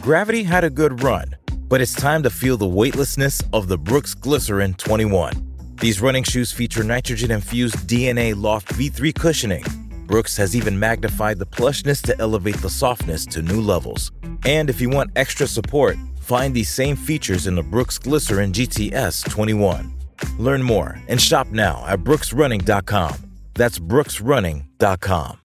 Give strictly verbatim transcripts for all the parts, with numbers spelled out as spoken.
Gravity had a good run, but it's time to feel the weightlessness of the Brooks Glycerin twenty-one. These running shoes feature nitrogen-infused D N A Loft V three cushioning. Brooks has even magnified the plushness to elevate the softness to new levels. And if you want extra support, find these same features in the Brooks Glycerin G T S twenty-one. Learn more and shop now at brooks running dot com. That's brooks running dot com.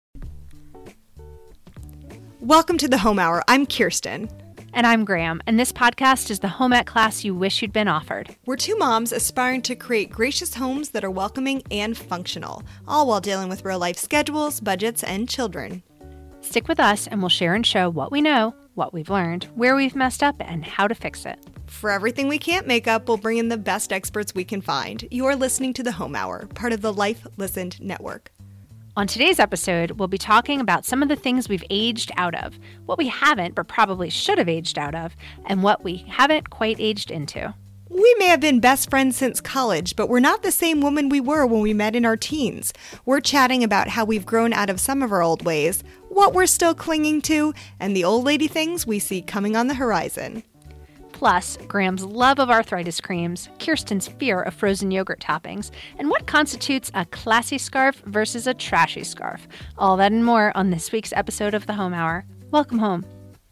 Welcome to the Home Hour. I'm Kirsten. And I'm Graham, and this podcast is the home ec class you wish you'd been offered. We're two moms aspiring to create gracious homes that are welcoming and functional, all while dealing with real-life schedules, budgets, and children. Stick with us, and we'll share and show what we know, what we've learned, where we've messed up, and how to fix it. For everything we can't make up, we'll bring in the best experts we can find. You're listening to the Home Hour, part of the Life Listened Network. On today's episode, we'll be talking about some of the things we've aged out of, what we haven't but probably should have aged out of, and what we haven't quite aged into. We may have been best friends since college, but we're not the same woman we were when we met in our teens. We're chatting about how we've grown out of some of our old ways, what we're still clinging to, and the old lady things we see coming on the horizon. Plus, Graham's love of arthritis creams, Kirsten's fear of frozen yogurt toppings, and what constitutes a classy scarf versus a trashy scarf. All that and more on this week's episode of The Home Hour. Welcome home.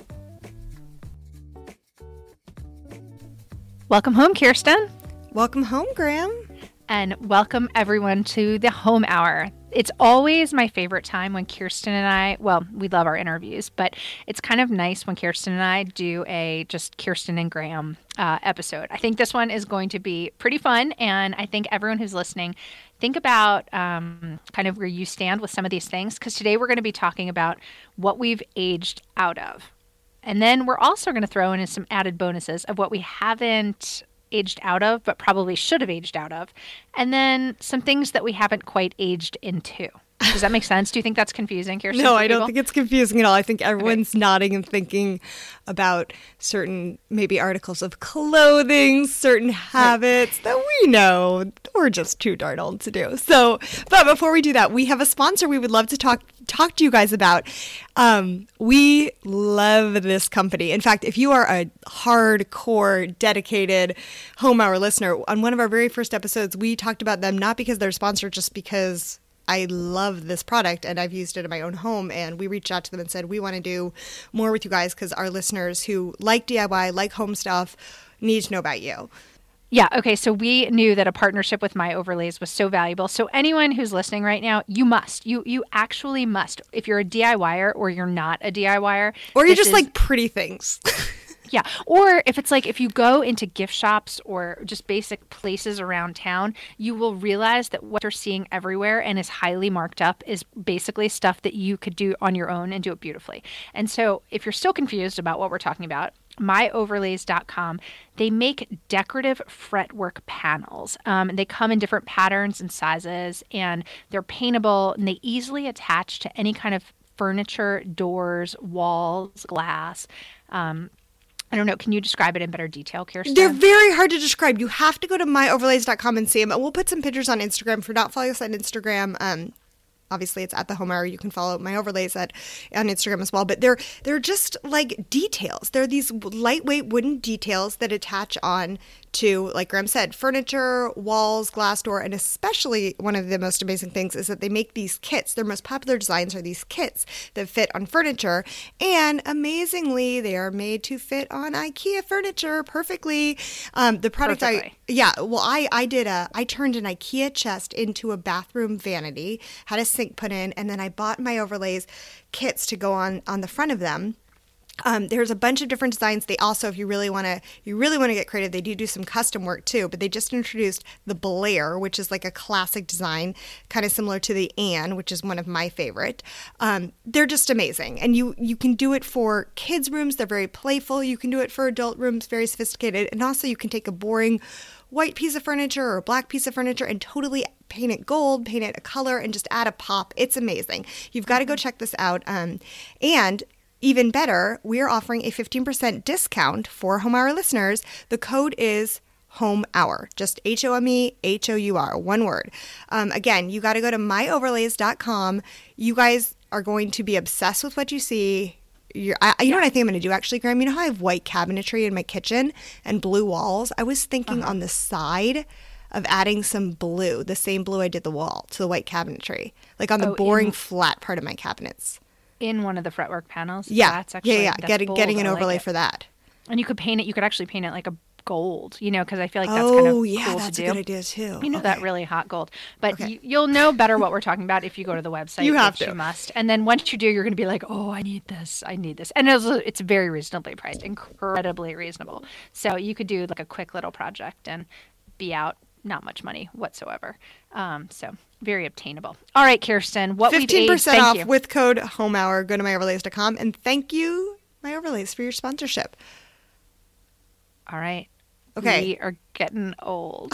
Welcome home, Kirsten. Welcome home, Graham. And welcome everyone to The Home Hour. It's always my favorite time when Kirsten and I, well, we love our interviews, but it's kind of nice when Kirsten and I do a just Kirsten and Graham uh, episode. I think this one is going to be pretty fun, and I think everyone who's listening, think about um, kind of where you stand with some of these things, because today we're going to be talking about what we've aged out of. And then we're also going to throw in some added bonuses of what we haven't aged out of, but probably should have aged out of. And then some things that we haven't quite aged into. Does that make sense? Do you think that's confusing, Kirsten? No, I don't think it's confusing at all. I think everyone's okay. Nodding and thinking about certain maybe articles of clothing, certain habits right. that we know we're just too darn old to do. So, but before we do that, we have a sponsor we would love to talk talk to you guys about. Um, we love this company. In fact, if you are a hardcore, dedicated Home Hour listener, on one of our very first episodes, we talked about them not because they're sponsored, just because I love this product and I've used it in my own home, and we reached out to them and said, we want to do more with you guys because our listeners who like D I Y, like home stuff, need to know about you. Yeah. Okay. So we knew that a partnership with My Overlays was so valuable. So anyone who's listening right now, you must, you, you actually must, if you're a DIYer or you're not a DIYer. Or you just is, like pretty things. Yeah. Or if it's like, if you go into gift shops or just basic places around town, you will realize that what you're seeing everywhere and is highly marked up is basically stuff that you could do on your own and do it beautifully. And so if you're still confused about what we're talking about, my overlays dot com, they make decorative fretwork panels. Um, they come in different patterns and sizes, and they're paintable, and they easily attach to any kind of furniture, doors, walls, glass. Um, I don't know. Can you describe it in better detail, Kirsten? They're very hard to describe. You have to go to my overlays dot com and see them. And we'll put some pictures on Instagram. If you're not following us on Instagram, um, obviously it's at the Home Hour. You can follow My Overlays at on Instagram as well. But they're they're just like details. They're these lightweight wooden details that attach on to, like Graham said, furniture, walls, glass door, and especially one of the most amazing things is that they make these kits. Their most popular designs are these kits that fit on furniture, and amazingly, they are made to fit on IKEA furniture perfectly. Um, the product perfectly. I, yeah, well, I, I did a, I turned an IKEA chest into a bathroom vanity, had a sink put in, and then I bought My Overlays kits to go on, on the front of them. Um, there's a bunch of different designs. They also, if you really want to, you really want to get creative, they do do some custom work too. But they just introduced the Blair, which is like a classic design, kind of similar to the Anne, which is one of my favorite. Um, they're just amazing, and you you can do it for kids' rooms. They're very playful. You can do it for adult rooms, very sophisticated, and also you can take a boring white piece of furniture or a black piece of furniture and totally paint it gold, paint it a color, and just add a pop. It's amazing. You've got to go check this out. Um, and even better, we're offering a fifteen percent discount for Home Hour listeners. The code is Home Hour, just H O M E H O U R, one word. Um, again, you got to go to my overlays dot com. You guys are going to be obsessed with what you see. you're, I, you know what I think I'm going to do actually, Graham? You know how I have white cabinetry in my kitchen and blue walls? I was thinking Uh-huh. on the side of adding some blue, the same blue I did the wall, to the white cabinetry, like on the Oh, boring in- flat part of my cabinets. In one of the fretwork panels. Yeah, That's actually, yeah, yeah. that's Getting bold. getting an I like overlay it. for that. And you could paint it. You could actually paint it like a gold, you know, because I feel like that's kind of Oh, yeah, cool that's to a do. good idea too. You know, that Okay. really hot gold. But Okay. you, you'll know better what we're talking about if you go to the website. You have which to. You must. And then once you do, you're going to be like, oh, I need this. I need this. And it's, it's very reasonably priced, incredibly reasonable. So you could do like a quick little project and be out not much money whatsoever. Um, so very obtainable. All right, Kirsten, what we've fifteen aged, percent thank off you. with code HOMEHOUR. Go to my overlays dot com and thank you, My Overlays, for your sponsorship. All right. Okay. We are getting old.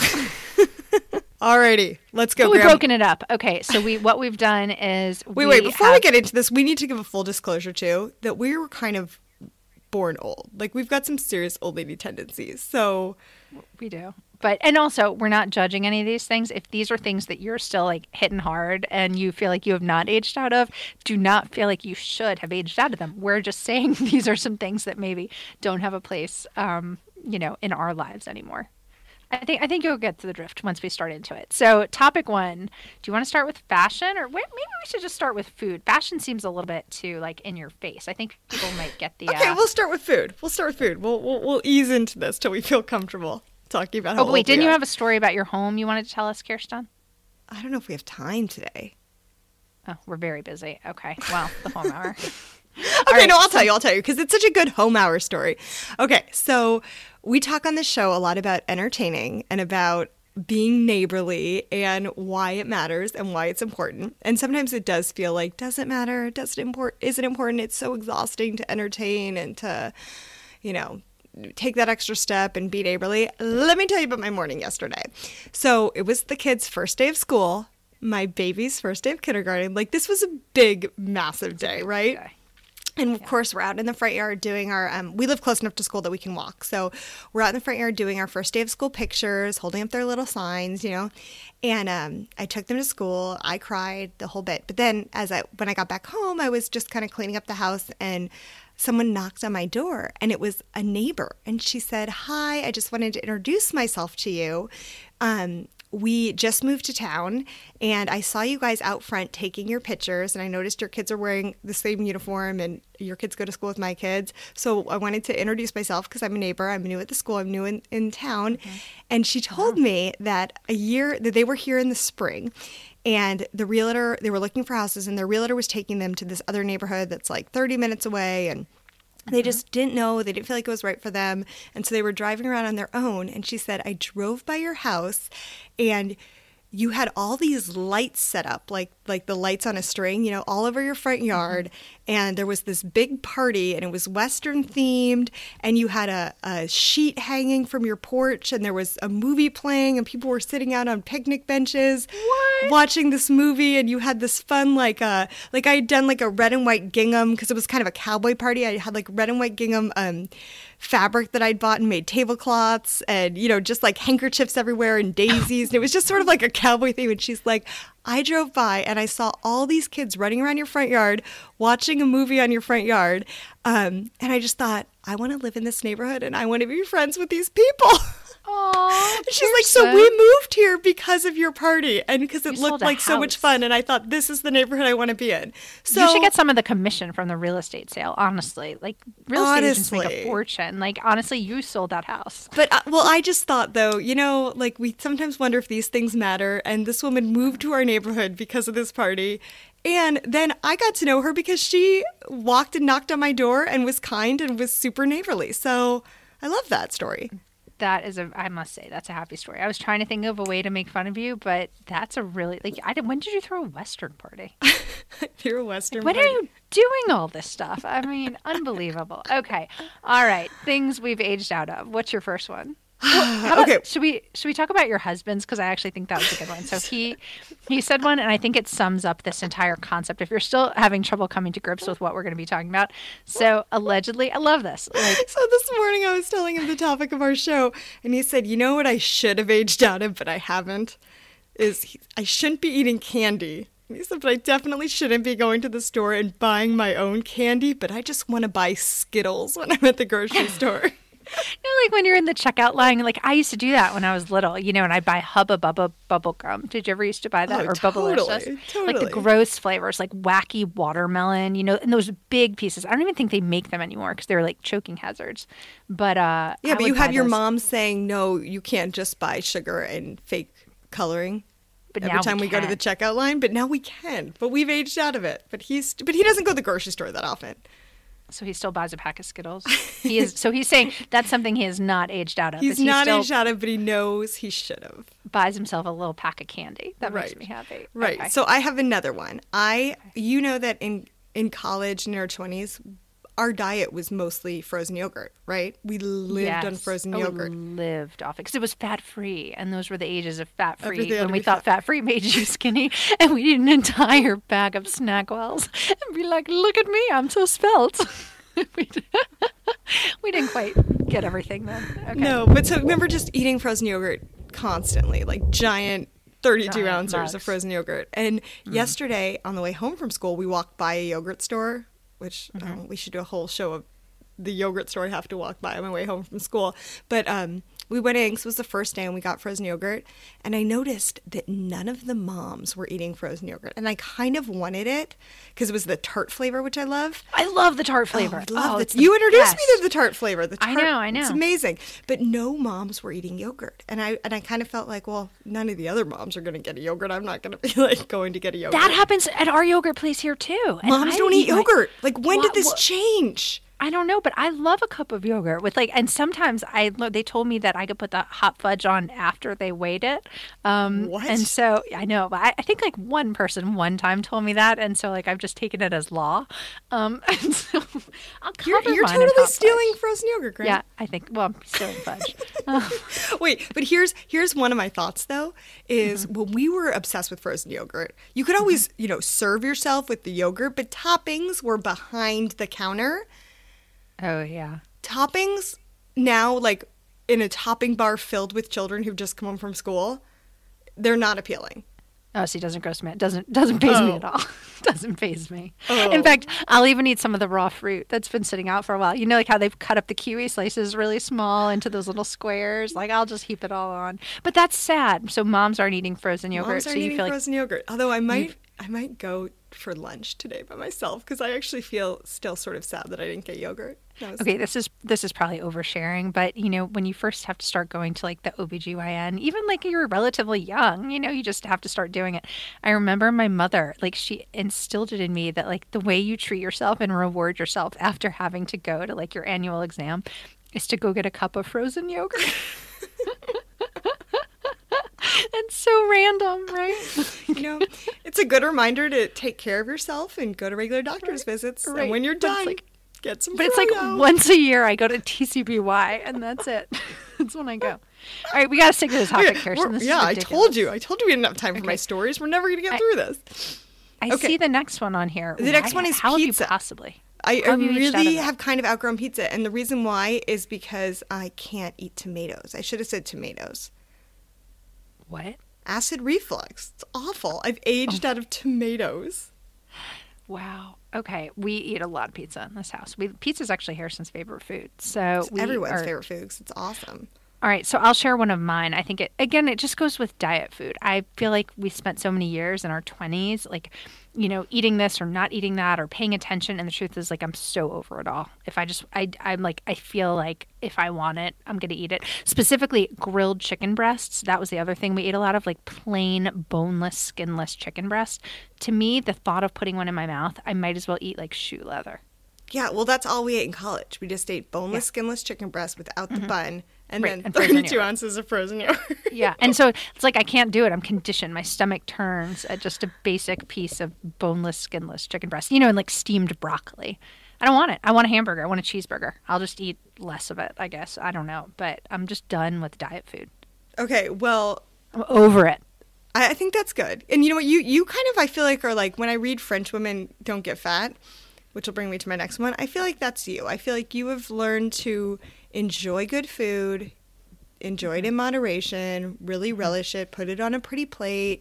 Alrighty, let's go, So we've Graham. broken it up. Okay, so we what we've done is Wait, we wait. Before we have- get into this, we need to give a full disclosure too that we were kind of born old. Like we've got some serious old lady tendencies. So We do. But, and also, we're not judging any of these things. If these are things that you're still like hitting hard and you feel like you have not aged out of, do not feel like you should have aged out of them. We're just saying these are some things that maybe don't have a place, um, you know, in our lives anymore. I think I think you'll get to the drift once we start into it. So, topic one, do you want to start with fashion, or wait, maybe we should just start with food? Fashion seems a little bit too like in your face. I think people might get the. okay, uh, we'll start with food. We'll start with food. We'll we'll, we'll ease into this till we feel comfortable talking about how oh, but wait, old we didn't you are. have a story about your home you wanted to tell us, Kirsten? I don't know if we have time today. Oh, we're very busy. Okay. Well, the home hour. Okay, right, no, I'll tell you. I'll tell you because it's such a good home hour story. Okay, so we talk on this show a lot about entertaining and about being neighborly and why it matters and why it's important. And sometimes it does feel like, does it matter? Does it import? Is it important? It's so exhausting to entertain and to, you know, take that extra step and be neighborly. Let me tell you about my morning yesterday. So it was the kids' first day of school, my baby's first day of kindergarten. Like this was a big, massive day, right? Okay. And of course, we're out in the front yard doing our, um, we live close enough to school that we can walk. So we're out in the front yard doing our first day of school pictures, holding up their little signs, you know. And um, I took them to school. I cried the whole bit. But then as I, when I got back home, I was just kind of cleaning up the house and someone knocked on my door and it was a neighbor. And she said, hi, I just wanted to introduce myself to you. Um, we just moved to town and I saw you guys out front taking your pictures and I noticed your kids are wearing the same uniform and your kids go to school with my kids. So I wanted to introduce myself because I'm a neighbor. I'm new at the school. I'm new in, in town. Mm-hmm. And she told wow. me that a year that they were here in the spring and the realtor, they were looking for houses and the realtor was taking them to this other neighborhood that's like thirty minutes away and they just didn't know. They didn't feel like it was right for them. And so they were driving around on their own. And she said, I drove by your house and you had all these lights set up, like like the lights on a string, you know, all over your front yard. Mm-hmm. And there was this big party and it was Western themed. And you had a, a sheet hanging from your porch and there was a movie playing and people were sitting out on picnic benches what? watching this movie. And you had this fun, like, uh, like I had done like a red and white gingham because it was kind of a cowboy party. I had like red and white gingham um, fabric that I'd bought and made tablecloths and, you know, just like handkerchiefs everywhere and daisies. And it was just sort of like a cowboy theme. And she's like, I drove by and I saw all these kids running around your front yard, watching a movie on your front yard. Um, and I just thought, I want to live in this neighborhood and I want to be friends with these people. Aww, she's like, so we moved here because of your party and because it you looked like so much fun. And I thought, this is the neighborhood I want to be in. So you should get some of the commission from the real estate sale, honestly. Like, real estate agents make a fortune. Like, honestly, you sold that house. But, uh, well, I just thought, though, you know, like, we sometimes wonder if these things matter. And this woman moved to our neighborhood because of this party. And then I got to know her because she walked and knocked on my door and was kind and was super neighborly. So I love that story. That is a, I must say, that's a happy story. I was trying to think of a way to make fun of you, but that's a really, like, I did, when did you throw a Western party? Through a Western like, when party. are you doing all this stuff? I mean, unbelievable. Okay. All right. Things we've aged out of. What's your first one? Well, how about, okay. Should we should we talk about your husband's? Because I actually think that was a good one. So he he said one, and I think it sums up this entire concept. If you're still having trouble coming to grips with what we're going to be talking about, so allegedly, I love this. Like, so this morning I was telling him the topic of our show, and he said, "You know what I should have aged out of, but I haven't, is I shouldn't be eating candy He said, but I definitely shouldn't be going to the store and buying my own candy, but I just want to buy Skittles when I'm at the grocery store. No, like when you're in the checkout line, like I used to do that when I was little, you know, and I'd buy Hubba Bubba bubble gum. Did you ever used to buy that? Oh, or totally, Bubblicious? totally. Like the gross flavors, like wacky watermelon, you know, and those big pieces. I don't even think they make them anymore because they're like choking hazards. But uh, Yeah, I but would you buy have your those. mom saying, no, you can't just buy sugar and fake coloring. But Every now time we, go to the can. checkout line, but now we can. But we've aged out of it. But he's but he doesn't go to the grocery store that often. So he still buys a pack of Skittles. He is. So he's saying that's something he has not aged out of. He's is he not still aged out of, but he knows he should have. buys himself a little pack of candy. That makes Right. me happy. Right. Okay. So I have another one. I you know that in in college in our twenties, our diet was mostly frozen yogurt, right? We lived on Yes. frozen Oh, yogurt. We lived off it because it was fat free, and those were the ages of fat free Everything had when to we be thought fat free made you skinny, and we eat an entire bag of Snackwells and be like, "Look at me, I'm so svelte." we, d- we didn't quite get everything then. Okay. No, but so remember just eating frozen yogurt constantly, like giant thirty-two Giant ounces mugs. of frozen yogurt. And Mm. yesterday on the way home from school, we walked by a yogurt store, which Mm-hmm. um, we should do a whole show of the yogurt store I have to walk by on my way home from school. But um, we went in 'cause it was the first day and we got frozen yogurt. And I noticed that none of the moms were eating frozen yogurt. And I kind of wanted it because it was the tart flavor, which I love. I love the tart flavor. Oh, I love oh, it. it's the You introduced best. me to the tart flavor. The I tart, know, I It's know. amazing. But no moms were eating yogurt. And I and I kind of felt like, well, none of the other moms are going to get a yogurt. I'm not going to be like going to get a yogurt. That happens at our yogurt place here too. And Moms I don't eat my- yogurt. Like, when Wha- did this wha- change? I don't know, but I love a cup of yogurt with like, and sometimes I lo- they told me that I could put the hot fudge on after they weighed it. Um, What? And so I know, but I, I think like one person one time told me that, and so like I've just taken it as law. Um, and so I'll You're, cover you're mine in totally hot stealing fudge. frozen yogurt, Grant. Yeah, I think. Well, I'm stealing fudge. Uh, Wait, but here's here's one of my thoughts though is Mm-hmm. when we were obsessed with frozen yogurt, you could always, you know, serve yourself with the yogurt, but toppings were behind the counter. oh yeah. Toppings now, like in a topping bar filled with children who've just come home from school, they're not appealing. Oh, see, doesn't gross me. It doesn't doesn't faze me Oh. at all. doesn't faze me. Oh. In fact, I'll even eat some of the raw fruit that's been sitting out for a while. You know, like how they've cut up the kiwi slices really small into those little squares. Like I'll just heap it all on. But that's sad. So moms aren't eating frozen yogurt. Moms so aren't you eating feel like frozen yogurt. Although I might, I might go for lunch today by myself because I actually feel still sort of sad that I didn't get yogurt. That was- okay, this is this is probably oversharing, but you know, when you first have to start going to like the O B G Y N, even like you're relatively young, you know, you just have to start doing it. I remember my mother, like she instilled it in me that like the way you treat yourself and reward yourself after having to go to like your annual exam is to go get a cup of frozen yogurt. It's so random, right? You know, it's a good reminder to take care of yourself and go to regular doctor's visits. Right. And when you're But it's done, like- get some But it's like Froyo. once a year I go to T C B Y and that's it. That's when I go. All right, we got to stick to the topic, Okay, Kirsten. we're- This is yeah, I ridiculous. told you. I told you we didn't have time for my Okay. stories. We're never going to get I- through this. I Okay. see the next one on here. The next Why- one is how pizza. Have you possibly? I, How I have you aged out really of it? have kind of outgrown pizza. And the reason why is because I can't eat tomatoes. I should have said tomatoes. What? Acid reflux. It's awful. I've aged Oh. out of tomatoes. Wow. Okay, we eat a lot of pizza in this house. We pizza's actually Harrison's favorite food. So It's we everyone's are- favorite food 'cause it's awesome. All right, so I'll share one of mine. I think it again it just goes with diet food. I feel like we spent so many years in our twenties like you know, eating this or not eating that or paying attention, and the truth is like I'm so over it all. If I just I I'm like I feel like if I want it, I'm going to eat it. Specifically grilled chicken breasts. That was the other thing we ate a lot of, like plain boneless, skinless chicken breast. To me, the thought of putting one in my mouth, I might as well eat like shoe leather. Yeah, well, that's all we ate in college. We just ate boneless, skinless chicken breast without the bun, and Right, then and frozen thirty-two yogurt. ounces of frozen yogurt. Yeah. And so it's like I can't do it. I'm conditioned. My stomach turns at just a basic piece of boneless, skinless chicken breast, you know, and like steamed broccoli. I don't want it. I want a hamburger. I want a cheeseburger. I'll just eat less of it, I guess. I don't know. But I'm just done with diet food. Okay, well, I'm over it. I, I think that's good. And you know what? You you kind of, I feel like, are like, when I read French women don't get fat, which will bring me to my next one, I feel like that's you. I feel like you have learned to enjoy good food, enjoy it in moderation, really relish it, put it on a pretty plate.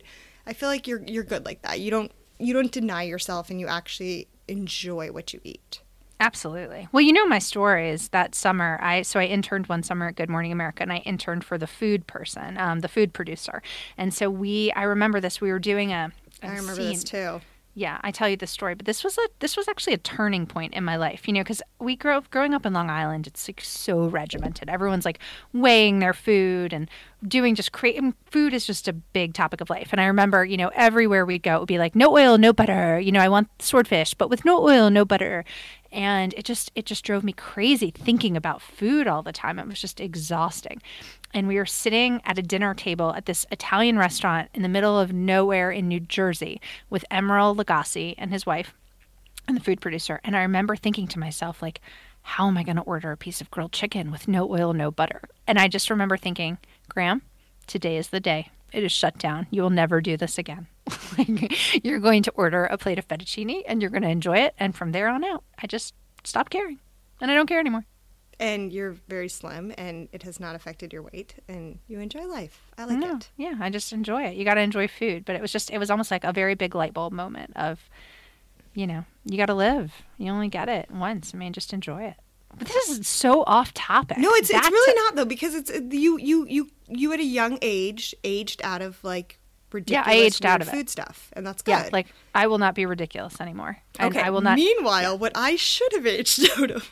I feel like you're you're good like that. You don't you don't deny yourself, and you actually enjoy what you eat. Absolutely. Well, you know, my story is that summer, I so I interned one summer at Good Morning America, and I interned for the food person, um, the food producer. And so we, I remember this, we were doing a, a I remember scene. this too. Yeah, I tell you this story, but this was a this was actually a turning point in my life, you know, because we grow growing up in Long Island, it's like so regimented. Everyone's like weighing their food and doing just creating food is just a big topic of life. And I remember, you know, everywhere we'd go, it would be like no oil, no butter. You know, I want swordfish, but with no oil, no butter. And it just it just drove me crazy thinking about food all the time. It was just exhausting. And we were sitting at a dinner table at this Italian restaurant in the middle of nowhere in New Jersey with Emeril Lagasse and his wife and the food producer. And I remember thinking to myself, like, how am I going to order a piece of grilled chicken with no oil, no butter? And I just remember thinking, Graham, today is the day. It is shut down. You will never do this again. Like, you're going to order a plate of fettuccine and you're going to enjoy it. And from there on out, I just stopped caring. And I don't care anymore. And you're very slim, and it has not affected your weight, and you enjoy life. I like No, it. yeah, I just enjoy it. You got to enjoy food. But it was just, it was almost like a very big light bulb moment of, you know, you got to live. You only get it once. I mean, just enjoy it. But this is so off topic. No, it's Back it's really to- not though, because it's you you you you at a young age aged out of like ridiculous aged out weird of it. food stuff, and that's good. Yeah, like I will not be ridiculous anymore. And okay. I will not. Meanwhile, what I should have aged out of.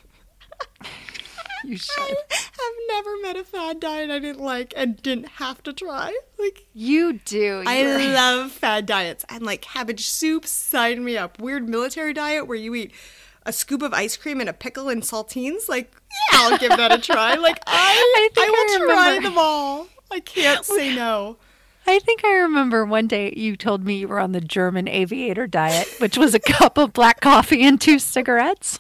You should. I have never met a fad diet I didn't like and didn't have to try. Like You do. I You're- love fad diets. And like cabbage soup, sign me up. Weird military diet where you eat a scoop of ice cream and a pickle and saltines. Like, yeah, I'll give that a try. Like I, I I, think will I try remember. them all. I can't say no. I think I remember one day you told me you were on the German aviator diet, which was a cup of black coffee and two cigarettes.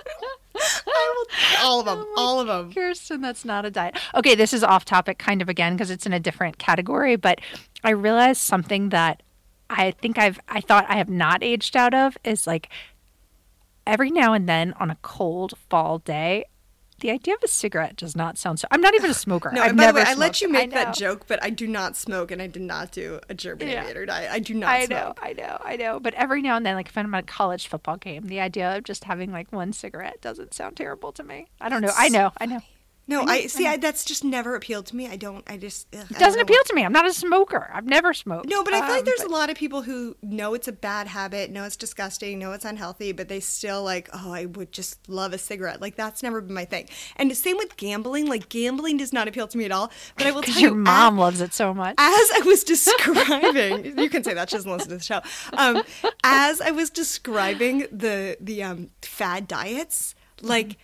I will, all of them, all of them. Kirsten, that's not a diet. Okay, this is off topic kind of again because it's in a different category, but I realized something that I think I've, I thought I have not aged out of is like every now and then on a cold fall day, the idea of a cigarette does not sound so. I'm not even a smoker. No, I've and by never the way, I smoked. let you make I know. that joke, but I do not smoke, and I did not do a German Yeah. aviator diet. I do not I smoke. know, I know, I know. But every now and then, like if I'm at a college football game, the idea of just having like one cigarette doesn't sound terrible to me. I don't know. I know, I know. No, I know, I see. I know. I, that's just never appealed to me. I don't. I just ugh, I It don't doesn't know appeal why. to me. I'm not a smoker. I've never smoked. No, but I feel like Um, there's but- a lot of people who know it's a bad habit, know it's disgusting, know it's unhealthy, but they still like, oh, I would just love a cigarette. Like that's never been my thing. And the same with gambling. Like gambling does not appeal to me at all. But I will tell your you, mom as, loves it so much. as I was describing, you can say that she doesn't listen to the show. Um, as I was describing the the um, fad diets, like.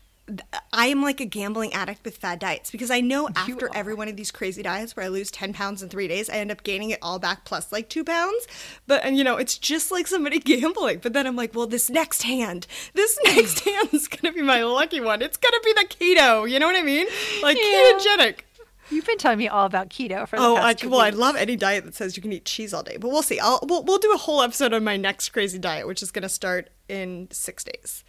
I am like a gambling addict with fad diets because I know after are. every one of these crazy diets where I lose ten pounds in three days, I end up gaining it all back plus like two pounds. But, and you know, it's just like somebody gambling. But then I'm like, well, this next hand, this next hand is going to be my lucky one. It's going to be the keto. You know what I mean? Like Yeah. ketogenic. You've been telling me all about keto for the Oh, past I, two well, I weeks. love any diet that says you can eat cheese all day. But we'll see. I'll, we'll, we'll do a whole episode on my next crazy diet, which is going to start in six days.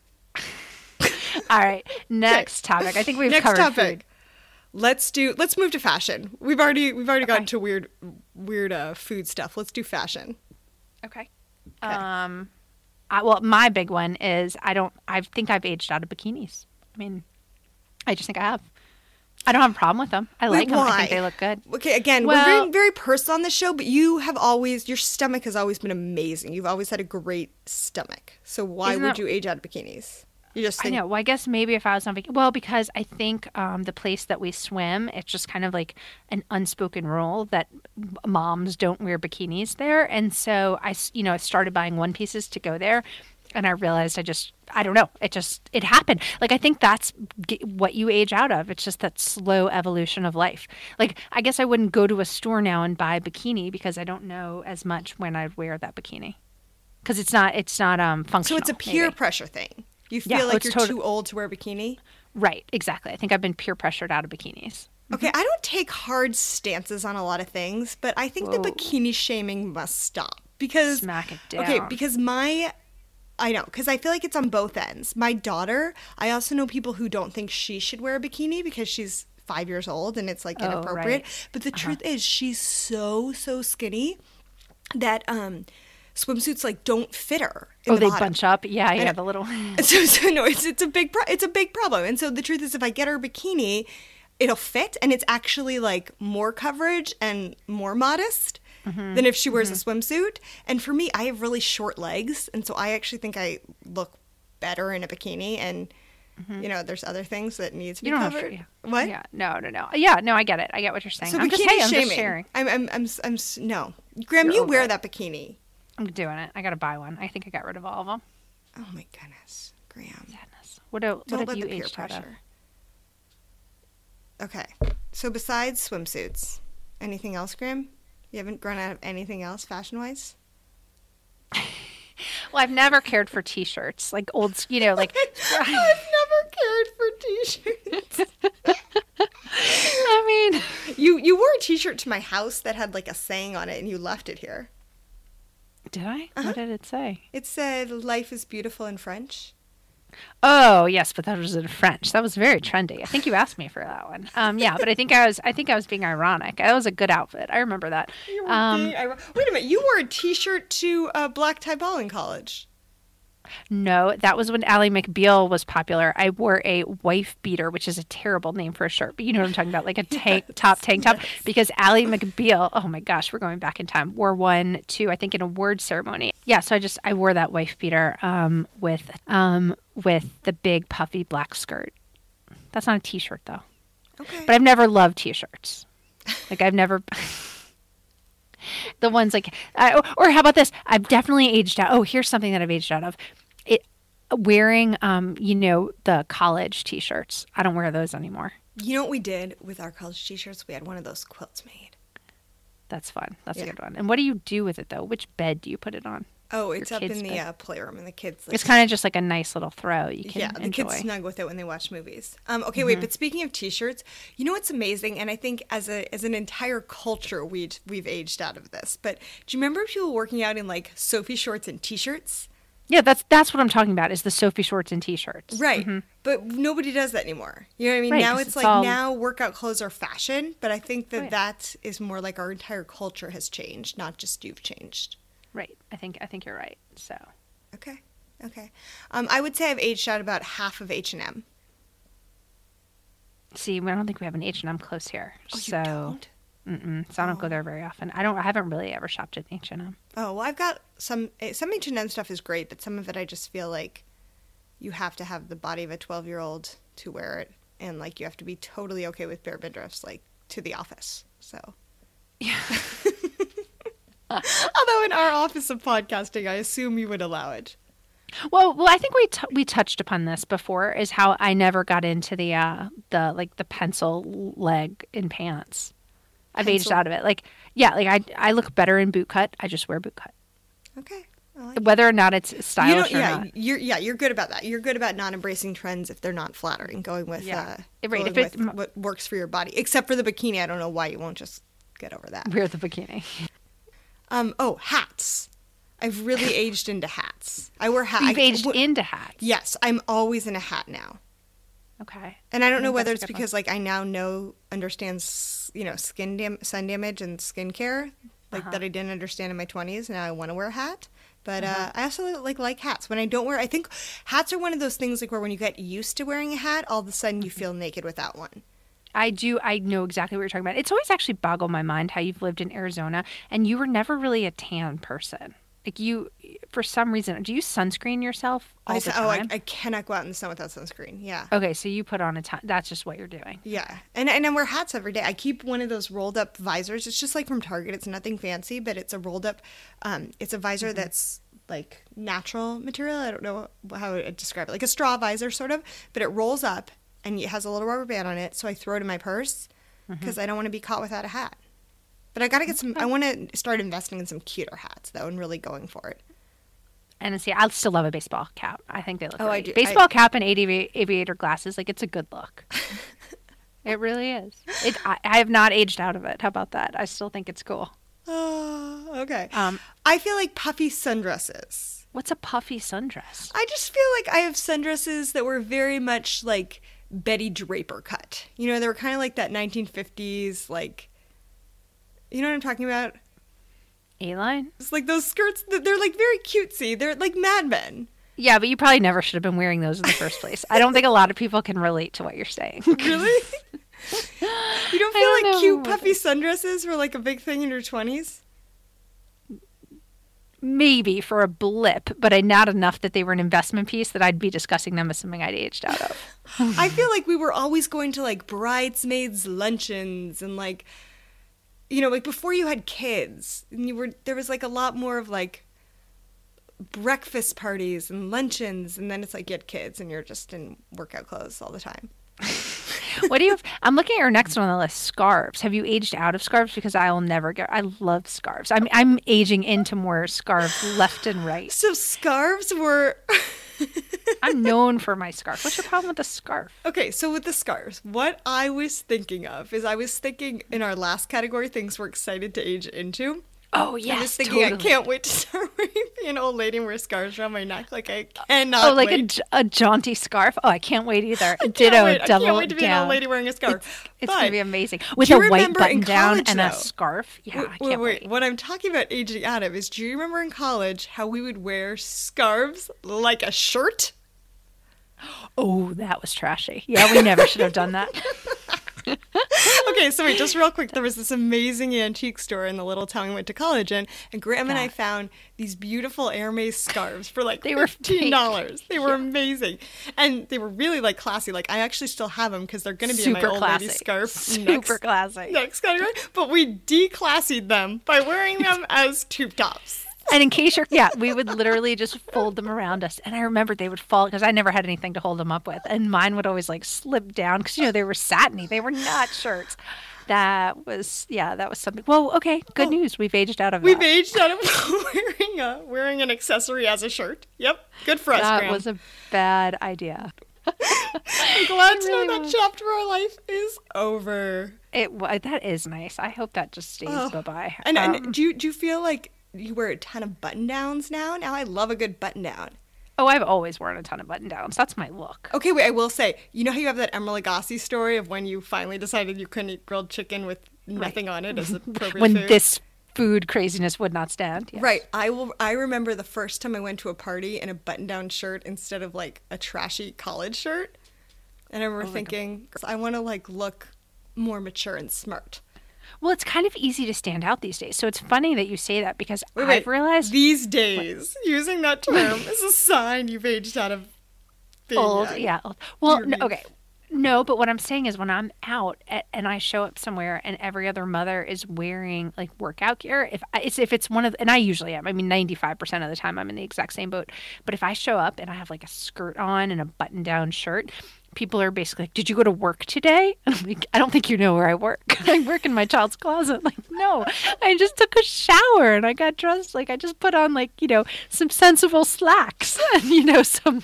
All right, next topic. I think we've Next covered topic. food. Let's do. Let's move to fashion. We've already we've already gotten Okay. to weird weird uh, food stuff. Let's do fashion. Okay. Um, I, well, my big one is I don't. I think I've aged out of bikinis. I mean, I just think I have. I don't have a problem with them. I Wait, like them. I why? think they look good. Okay, again, Well- we're very, very personal on this show, but you have always your stomach has always been amazing. You've always had a great stomach. So why Isn't would that- you age out of bikinis? You just I think know. Well, I guess maybe if I was on vacation. Well, because I think um, the place that we swim, it's just kind of like an unspoken rule that m- moms don't wear bikinis there. And so I, s- you know, I started buying one pieces to go there. And I realized I just, I don't know. It just, it happened. Like, I think that's g- what you age out of. It's just that slow evolution of life. Like, I guess I wouldn't go to a store now and buy a bikini because I don't know as much when I'd wear that bikini. Because it's not, it's not um, so functional. it's a peer maybe. pressure thing. You Yeah, feel oh, like it's you're tot- too old to wear a bikini. Right, exactly. I think I've been peer pressured out of bikinis. Okay, I don't take hard stances on a lot of things, but I think the Whoa. bikini shaming must stop because Smack it Okay, down. because my I know, because I feel like it's on both ends. My daughter, I also know people who don't think she should wear a bikini because she's five years old and it's like Oh, inappropriate. right. But the truth is, she's so so skinny. that um, swimsuits like don't fit her. In Oh, the they bottom. bunch up. Yeah, yeah, the little. So, so no, it's it's a big pro- it's a big problem. And so the truth is, if I get her a bikini, it'll fit, and it's actually like more coverage and more modest mm-hmm. than if she wears mm-hmm. a swimsuit. And for me, I have really short legs, and so I actually think I look better in a bikini. And mm-hmm. you know, there's other things that need to be you don't covered. Have to, yeah. What? Yeah, no, no, no. Yeah, no, I get it. I get what you're saying. So I'm bikini just, hey, I'm shaming. just sharing. I'm, I'm, I'm, I'm, I'm no, Graham, You're you over wear it. that bikini. I'm doing it. I got to buy one. I think I got rid of all of them. Oh my goodness, Graham. Sadness. What, do, what Don't have let you the peer aged out of? pressure. Okay, so besides swimsuits, anything else, Graham? You haven't grown out of anything else fashion-wise? Well, I've never cared for T-shirts, like old, you know, like. I've never cared for T-shirts. I mean, you you wore a T-shirt to my house that had like a saying on it, and you left it here. Did I? Uh-huh. What did it say? It said, "Life is beautiful" in French. Oh yes, but that was in French. That was very trendy. I think you asked me for that one. Um, yeah, but I think I was. I think I was being ironic. That was a good outfit. I remember that. You were Um, being ir- Wait a minute. You wore a T-shirt to uh, black tie ball in college. No, that was when Ally McBeal was popular. I wore a wife beater, which is a terrible name for a shirt, but you know what I'm talking about, like a tank Yes, top tank top. yes. Because Ally McBeal, oh my gosh, we're going back in time, wore one too, I think, in a award ceremony. Yeah, so I just I wore that wife beater um, with um, with the big puffy black skirt. That's not a T-shirt though. Okay. But I've never loved T-shirts. Like I've never. The ones like, uh, or how about this? I've definitely aged out. Oh, here's something that I've aged out of. It wearing, um, you know, the college T-shirts. I don't wear those anymore. You know what we did with our college T-shirts? We had one of those quilts made. That's fun. That's Yeah. a good one. And what do you do with it though? Which bed do you put it on? Oh, it's Your up in kids' the bed? uh, playroom, and the kids. Like, It's kind of just like a nice little throw. You can yeah, the enjoy. kids snug with it when they watch movies. Um, okay, Mm-hmm. wait, but speaking of T-shirts, you know what's amazing, and I think as a as an entire culture, we we've aged out of this. But do you remember people working out in like Sophie shorts and T-shirts? Yeah, that's that's what I'm talking about. Is the Sophie shorts and T-shirts. Right, but nobody does that anymore. You know what I mean? Right, now 'cause it's, it's like all- now workout clothes are fashion, but I think that Right. that is more like our entire culture has changed, not just you've changed. Right. I think I think you're right. So. Okay, okay. Um, I would say I've aged out about half of H and M. See, I don't think we have an H and M close here. Oh, so. you don't? Mm-mm, so I don't go there very often. I don't. I haven't really ever shopped at H and M. Oh, well, I've got some, eh, some H and M stuff is great, but some of it I just feel like you have to have the body of a twelve-year-old to wear it, and, like, you have to be totally okay with bare midriffs, like, to the office, so. Yeah. Although in our office of podcasting, I assume you would allow it. Well, well, I think we t- we touched upon this before. Is how I never got into the uh the like the pencil leg in pants. I've aged Pencil- out of it. Like yeah, like I I look better in boot cut. I just wear boot cut, Okay. I like it. whether or not it's You stylish don't, or yeah, not. you're yeah, you're good about that. You're good about not embracing trends if they're not flattering. Going with Yeah. uh, Right, going if it- with what works for your body. Except for the bikini, I don't know why you won't just get over that. Wear the bikini. Um. Oh, hats. I've really aged into hats. I wear hats. You've aged into hats. Yes, I'm always in a hat now. Okay. And I don't know think whether that's it's a good because like I now know understands you know skin dam- sun damage and skincare like Uh-huh. that I didn't understand in my twenties. Now I want to wear a hat, but uh, I also like like hats. When I don't wear, I think hats are one of those things like where when you get used to wearing a hat, all of a sudden you feel naked without one. I do. I know exactly what you're talking about. It's always actually boggled my mind how you've lived in Arizona and you were never really a tan person. Like you, for some reason, do you sunscreen yourself all I, the sa- oh, I, time? I cannot go out in the sun without sunscreen. Yeah. Okay, so you put on a ton. That's just what you're doing. Yeah, and and I wear hats every day. I keep one of those rolled up visors. It's just like from Target. It's nothing fancy, but it's a rolled up. Um, it's a visor Mm-hmm. that's like natural material. I don't know how to describe it, like a straw visor sort of, but it rolls up and it has a little rubber band on it. So I throw it in my purse because Mm-hmm. I don't want to be caught without a hat. But I gotta get some. I want to start investing in some cuter hats though, and really going for it. And see, I still love a baseball cap. I think they look Oh, I great. do- Baseball I- cap and avi- aviator glasses, like it's a good look. It really is. It. I, I have not aged out of it. How about that? I still think it's cool. Oh, okay. Um, I feel like puffy sundresses. What's a puffy sundress? I just feel like I have sundresses that were very much like Betty Draper cut. You know, they were kind of like that nineteen fifties, like, you know what I'm talking about? A-line? It's like those skirts, they're like very cutesy. They're like Mad Men. Yeah, but you probably never should have been wearing those in the first place. I don't think a lot of people can relate to what you're saying. Really? You don't feel don't like know. cute puffy sundresses were like a big thing in your twenties? Maybe for a blip, but I not enough that they were an investment piece that I'd be discussing them as something I'd aged out of. I feel like we were always going to like bridesmaids luncheons and like, you know, like before you had kids, and you were there was like a lot more of like breakfast parties and luncheons, and then it's like you had kids and you're just in workout clothes all the time. What do you have? I'm looking at your next one on the list, scarves. Have you aged out of scarves? Because I will never go. I love scarves. I'm I'm aging into more scarves left and right. So scarves were I'm known for my scarf. What's your problem with the scarf? Okay, so with the scarves, what I was thinking of is I was thinking in our last category, things we're excited to age into. Oh, I yes, was thinking totally. I can't wait to start wearing, be an old lady and wear scarves around my neck. Like I cannot Oh, like a, wait. j- a jaunty scarf? Oh, I can't wait either. I can't Ditto, wait. I double can't wait to be an down. old lady wearing a scarf. It's, it's But going to be amazing. With do a you white remember button in down college, and a though? scarf. Yeah, wait, I wait, can't wait. wait. What I'm talking about aging out of is, do you remember in college how we would wear scarves like a shirt? Oh, that was trashy. Yeah, we never should have done that. Okay, so wait, just real quick. There was this amazing antique store in the little town we went to college in, and Graham and I Yeah. found these beautiful Hermes scarves for like They were fifteen dollars. fake. They were Yeah. amazing, and they were really like classy. Like I actually still have them because they're going to be Super in my old classy. lady scarf. Super next, classy. Next category, but we declassied them by wearing them as tube tops. And in case you're, yeah, we would literally just fold them around us. And I remember they would fall because I never had anything to hold them up with. And mine would always like slip down because, you know, they were satiny. They were not shirts. That was, yeah, that was something. Well, okay, good Oh. news. We've aged out of We've that. aged out of wearing a wearing an accessory as a shirt. Yep, good for us, That Graham. was a bad idea. I'm glad to really know that was. chapter of our life is over. It wa- That is nice. I hope that just stays Oh. bye-bye. And, Um, and do you do you feel like you wear a ton of button downs now? Now I love a good button down. oh, I've always worn a ton of button downs. That's my look. Okay, wait, I will say, you know how you have that Emeril Lagasse story of when you finally decided you couldn't eat grilled chicken with nothing on it as appropriate When food? this food craziness would not stand. Yes. Right. I will I remember the first time I went to a party in a button down shirt instead of like a trashy college shirt. And I remember thinking, I want to like look more mature and smart. Well, it's kind of easy to stand out these days. So it's funny that you say that because Wait, I've wait. realized These days, using that term is a sign you've aged out of being old. young. Yeah. Old. Well, You're no, mean. okay. No, but what I'm saying is when I'm out a- and I show up somewhere and every other mother is wearing like workout gear, if I, it's if it's one of, and I usually am. I mean, ninety-five percent of the time I'm in the exact same boat. But if I show up and I have like a skirt on and a button-down shirt, people are basically like, "Did you go to work today?" And I'm like, "I don't think you know where I work. I work in my child's closet." Like, no, I just took a shower and I got dressed. Like, I just put on like, you know, some sensible slacks and, you know, some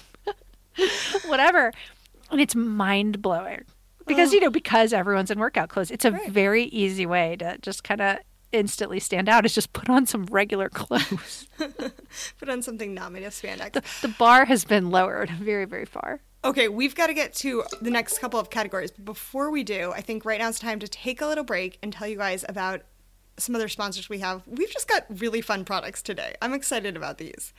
whatever. And it's mind blowing because, you know, because everyone's in workout clothes, it's a Right. very easy way to just kind of instantly stand out is just put on some regular clothes. Put on something not made of spandex. the, the bar has been lowered very, very far. Okay, we've got to get to the next couple of categories. But before we do, I think right now it's time to take a little break and tell you guys about some other sponsors we have. We've just got really fun products today. I'm excited about these.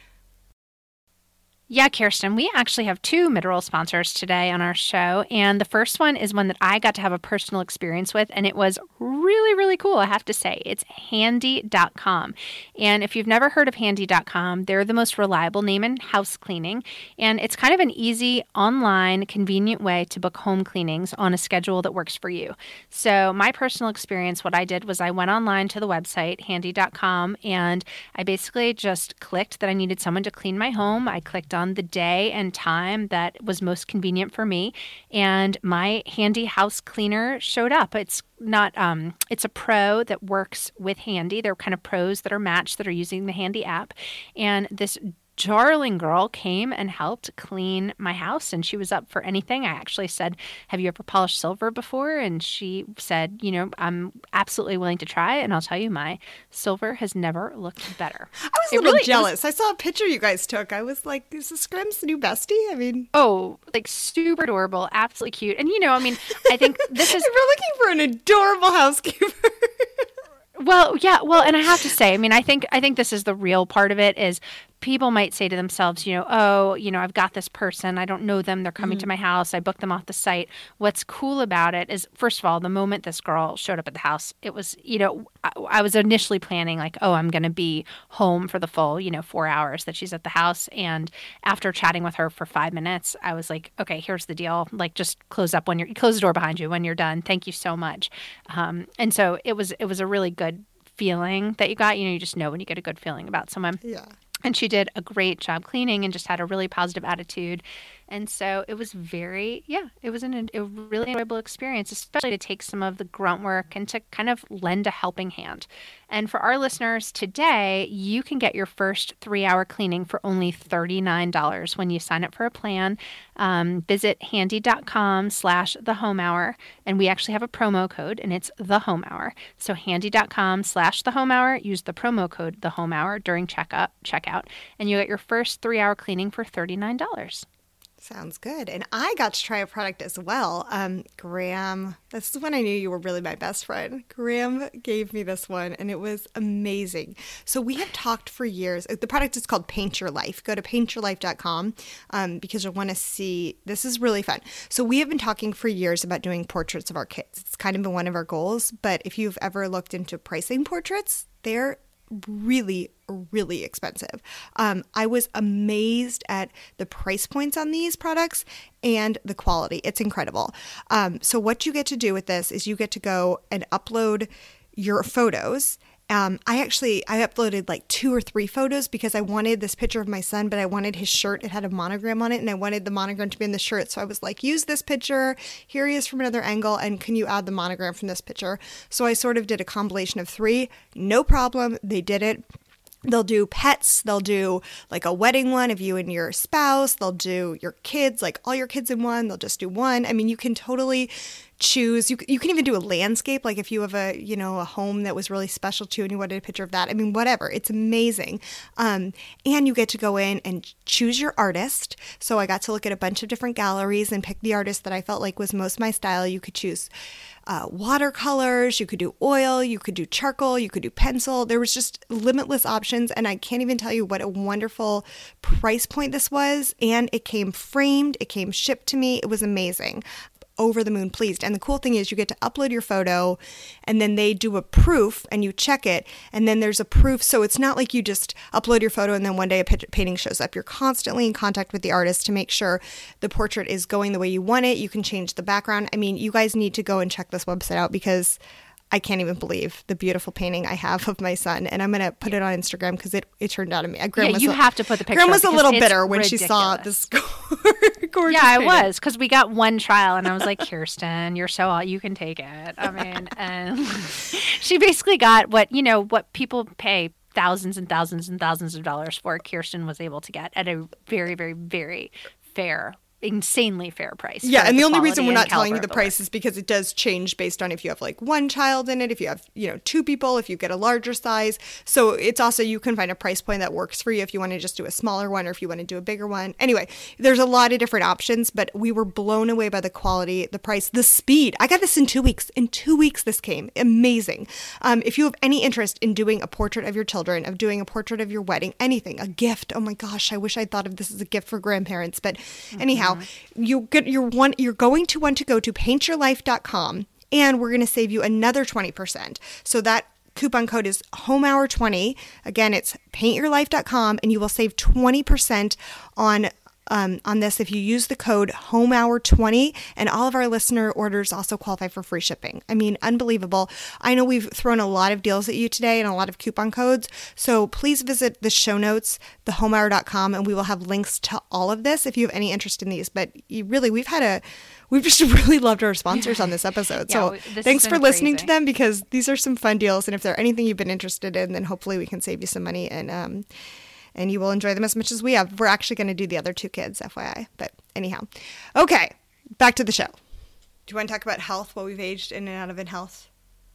Yeah, Kirsten, we actually have two mid-roll sponsors today on our show. And the first one is one that I got to have a personal experience with, and it was really, really cool, I have to say. It's handy dot com. And if you've never heard of handy dot com, they're the most reliable name in house cleaning. And it's kind of an easy, online, convenient way to book home cleanings on a schedule that works for you. So my personal experience, what I did was I went online to the website, handy dot com, and I basically just clicked that I needed someone to clean my home. I clicked on the day and time that was most convenient for me, and my handy house cleaner showed up. It's not um it's a pro that works with Handy. They're kind of pros that are matched that are using the Handy app, and this darling girl came and helped clean my house, and she was up for anything. I actually said, "Have you ever polished silver before?" And she said, "You know, I'm absolutely willing to try." And I'll tell you, my silver has never looked better. I was a It little really- it was- jealous. I saw a picture you guys took. I was like, is this Graham's new bestie? I mean, Oh, like super adorable, absolutely cute. And you know, I mean, I think this is if we're looking for an adorable housekeeper. Well, yeah. Well, and I have to say, I mean, I think I think this is the real part of it is people might say to themselves, you know, oh, you know, I've got this person. I don't know them. They're coming mm-hmm. to my house. I booked them off the site. What's cool about it is, first of all, the moment this girl showed up at the house, it was, you know, I, I was initially planning like, oh, I'm going to be home for the full, you know, four hours that she's at the house. And after chatting with her for five minutes, I was like, okay, here's the deal. Like, just close up when you're, close the door behind you when you're done. Thank you so much. Um, and so it was, it was a really good feeling that you got. You know, you just know when you get a good feeling about someone. Yeah. And she did a great job cleaning and just had a really positive attitude. And so it was very, yeah, it was an, a really enjoyable experience, especially to take some of the grunt work and to kind of lend a helping hand. And for our listeners today, you can get your first three-hour cleaning for only thirty-nine dollars when you sign up for a plan. Um, visit handy.com slash the home hour. And we actually have a promo code, and it's the home hour. So handy.com slash the home hour. Use the promo code the home hour during checkup, checkout, and you get your first three-hour cleaning for thirty-nine dollars. Sounds good. And I got to try a product as well. Um, Graham, this is when I knew you were really my best friend. Graham gave me this one, and it was amazing. So we have talked for years. The product is called Paint Your Life. Go to paint your life dot com um, because you'll want to see. This is really fun. So we have been talking for years about doing portraits of our kids. It's kind of been one of our goals. But if you've ever looked into pricing portraits, they're really, really expensive. Um, I was amazed at the price points on these products and the quality. It's incredible. Um, so what you get to do with this is you get to go and upload your photos. Um, I actually, I uploaded like two or three photos because I wanted this picture of my son, but I wanted his shirt. It had a monogram on it, and I wanted the monogram to be in the shirt. So I was like, use this picture. Here he is from another angle, and can you add the monogram from this picture? So I sort of did a compilation of three. No problem. They did it. They'll do pets. They'll do like a wedding one of you and your spouse. They'll do your kids, like all your kids in one. They'll just do one. I mean, you can totally choose. You, you can even do a landscape. Like if you have a, you know, a home that was really special to you and you wanted a picture of that. I mean, whatever. It's amazing. Um, and you get to go in and choose your artist. So I got to look at a bunch of different galleries and pick the artist that I felt like was most my style. You could choose Uh, watercolors, you could do oil, you could do charcoal, you could do pencil. There was just limitless options, and I can't even tell you what a wonderful price point this was. And it came framed, it came shipped to me. It was amazing. Over the moon pleased. And the cool thing is you get to upload your photo, and then they do a proof and you check it, and then there's a proof. So it's not like you just upload your photo and then one day a picture, painting shows up. You're constantly in contact with the artist to make sure the portrait is going the way you want it. You can change the background. I mean, you guys need to go and check this website out because I can't even believe the beautiful painting I have of my son, and I'm going to put it on Instagram because it, it turned out amazing. Yeah, you a, have to put the picture. Graham was a little bitter when ridiculous. She saw this gorgeous Yeah, I painting. was, because we got one trial, and I was like, Kirsten, you're so, you can take it. I mean, and she basically got what, you know, what people pay thousands and thousands and thousands of dollars for. Kirsten was able to get at a very, very, very fair insanely fair price. Yeah, and the, the only reason we're not telling you the the price is because it does change based on if you have like one child in it, if you have, you know, two people, if you get a larger size. So it's also, you can find a price point that works for you if you want to just do a smaller one or if you want to do a bigger one. Anyway, there's a lot of different options, but we were blown away by the quality, the price, the speed. I got this in two weeks. In two weeks this came. Amazing. Um, if you have any interest in doing a portrait of your children, of doing a portrait of your wedding, anything, a gift. Oh my gosh, I wish I thought of this as a gift for grandparents. But mm-hmm. anyhow, you get your one. You're going to want to go to paint your life dot com, and we're going to save you another twenty percent. So that coupon code is home hour twenty. Again, it's paint your life dot com, and you will save twenty percent on um, on this if you use the code home hour twenty. And all of our listener orders also qualify for free shipping. I mean, unbelievable. I know we've thrown a lot of deals at you today and a lot of coupon codes. So please visit the show notes, the home hour dot com, and we will have links to all of this if you have any interest in these. But you really, we've had a, we've just really loved our sponsors on this episode. Yeah, so thanks for listening crazy. to them, because these are some fun deals. And if there's anything you've been interested in, then hopefully we can save you some money, and um, and you will enjoy them as much as we have. We're actually going to do the other two kids, F Y I. But anyhow, okay, back to the show. Do you want to talk about health, what we've aged in and out of in health?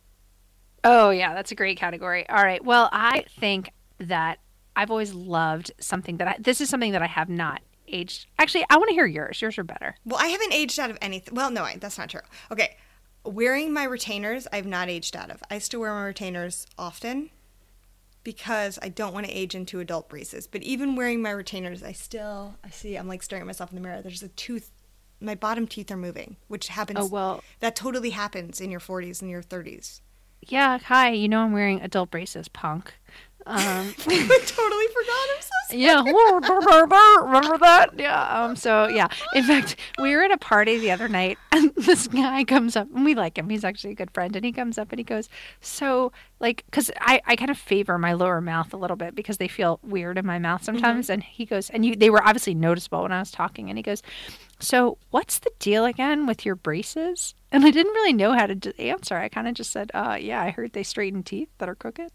Oh, yeah, that's a great category. All right. Well, I think that I've always loved something that I, this is something that I have not aged. Actually, I want to hear yours. Yours are better. Well, I haven't aged out of anything. Well, no, that's not true. Okay. wearing my retainers, I've not aged out of. I still wear my retainers often because I don't want to age into adult braces. But even wearing my retainers, I still, I see, I'm like staring at myself in the mirror. There's a tooth, my bottom teeth are moving, which happens. Oh, well. That totally happens in your forties and your thirties. Yeah, hi. You know I'm wearing adult braces, punk. Um, I totally forgot. I'm so sorry. Yeah, remember that? Yeah. Um. So yeah. In fact, we were at a party the other night, and this guy comes up, and we like him. He's actually a good friend, and he comes up and he goes, "So, like, because I, I kind of favor my lower mouth a little bit because they feel weird in my mouth sometimes." Mm-hmm. And he goes, and you, they were obviously noticeable when I was talking, and he goes, "So, what's the deal again with your braces?" And I didn't really know how to d- answer. I kind of just said, "Uh, yeah, I heard they straighten teeth that are crooked."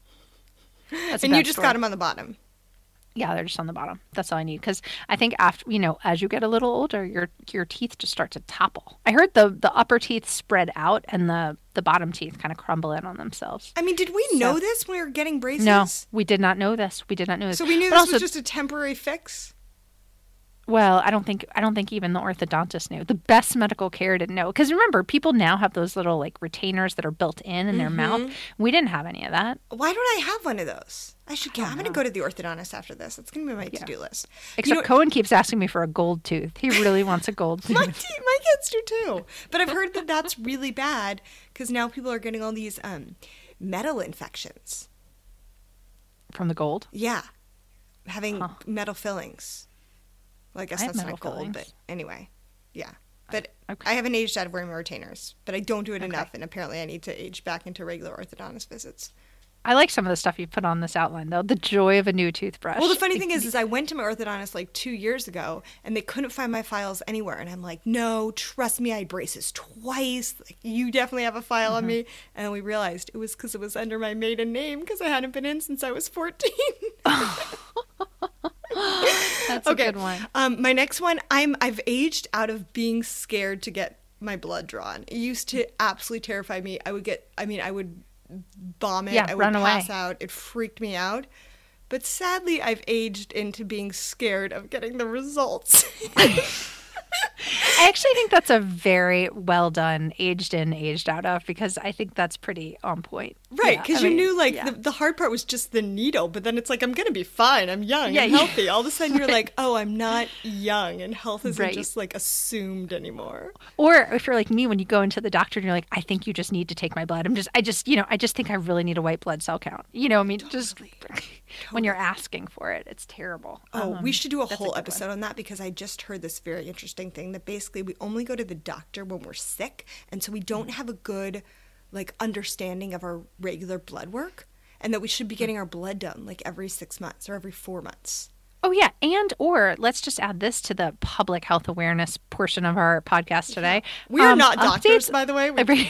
That's and you just story. Got them on the bottom. Yeah, they're just on the bottom. That's all I need. Because I think after, you know, as you get a little older, your your teeth just start to topple. I heard the the upper teeth spread out and the, the bottom teeth kind of crumble in on themselves. I mean, did we so, know this when we were getting braces? No, we did not know this. We did not know this. So we knew but this also, was just a temporary fix? Well, I don't think I don't think even the orthodontist knew. The best medical care didn't know. Because remember, people now have those little like retainers that are built in in their mm-hmm. mouth. We didn't have any of that. Why don't I have one of those? I should get. I'm going to go to the orthodontist after this. That's going to be my yeah. to-do list. Except you know, Cohen keeps asking me for a gold tooth. He really wants a gold tooth. my, te- my kids do too. But I've heard that that's really bad because now people are getting all these um, metal infections. From the gold? Yeah. Having huh. metal fillings. Well, I guess I that's not gold, fillings. but anyway. Yeah. But okay. I haven't aged out of wearing my retainers, but I don't do it okay. enough, and apparently I need to age back into regular orthodontist visits. I like some of the stuff you put on this outline, though. The joy of a new toothbrush. Well, the funny thing is, is I went to my orthodontist like two years ago, and they couldn't find my files anywhere. And I'm like, no, trust me, I had braces twice. Like, you definitely have a file mm-hmm. on me. And then we realized it was because it was under my maiden name because I hadn't been in since I was fourteen. That's okay. a good one. Um, my next one, I'm I've aged out of being scared to get my blood drawn. It used to absolutely terrify me. I would get, I mean, I would vomit. Yeah, I would run pass away. out. It freaked me out. But sadly, I've aged into being scared of getting the results. I actually think that's a very well done, aged in, aged out of, because I think that's pretty on point. Right, because yeah, you mean, knew like yeah. the, the hard part was just the needle, but then it's like, I'm going to be fine. I'm young yeah, and yeah. healthy. All of a sudden you're right. like, oh, I'm not young and health isn't right. just like assumed anymore. Or if you're like me, when you go into the doctor and you're like, I think you just need to take my blood. I'm just, I just, you know, I just think I really need a white blood cell count. You know, I mean, totally. just totally. when you're asking for it, it's terrible. Oh, um, we should do a whole a episode one. on that because I just heard this very interesting thing that basically we only go to the doctor when we're sick. And so we don't have a good like understanding of our regular blood work and that we should be getting our blood done like every six months or every four months. Oh, yeah. And or let's just add this to the public health awareness portion of our podcast today. Yeah. We are um, not doctors, updates, by the way. We... Every...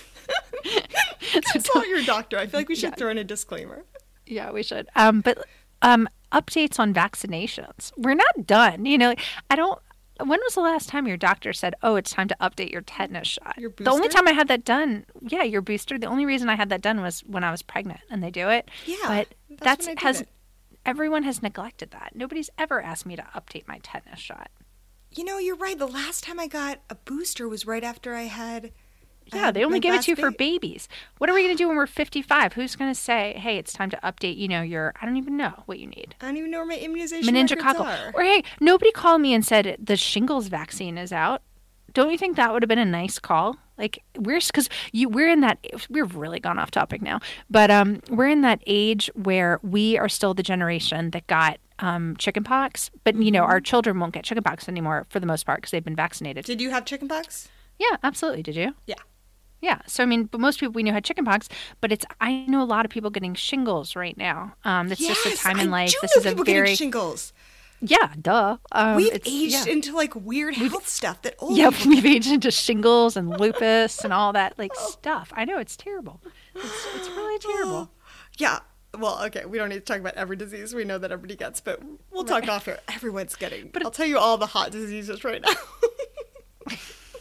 Consult your doctor. I feel like we should yeah. throw in a disclaimer. Yeah, we should. Um, but um, updates on vaccinations. We're not done. You know, I don't. When was the last time your doctor said, oh, it's time to update your tetanus shot? Your booster? The only time I had that done, yeah, your booster. The only reason I had that done was when I was pregnant and they do it. Yeah. But that's, that's has, it. everyone has neglected that. Nobody's ever asked me to update my tetanus shot. You know, you're right. The last time I got a booster was right after I had... Yeah, they only give it to you for babies. What are we going to do when we're fifty-five? Who's going to say, hey, it's time to update, you know, your, I don't even know what you need. I don't even know where my immunization meningococcal records are. Or, hey, nobody called me and said the shingles vaccine is out. Don't you think that would have been a nice call? Like, we're, because you, we're in that, we've really gone off topic now, but um, we're in that age where we are still the generation that got um, chickenpox, but, you know, our children won't get chickenpox anymore for the most part because they've been vaccinated. Did you have chickenpox? Yeah, absolutely. Did you? Yeah. Yeah. So, I mean, but most people we knew had chickenpox, but it's, I know a lot of people getting shingles right now. Um, it's yes, just a time in life. I do this know is a people very getting shingles. Yeah, duh. Um, we've it's, aged yeah. into like weird we've, health stuff that old Yep, people we've aged into shingles and lupus and all that like stuff. I know it's terrible. It's, it's really terrible. Yeah. Well, okay, we don't need to talk about every disease we know that everybody gets, but we'll talk right. off here. Everyone's getting. But I'll tell you all the hot diseases right now.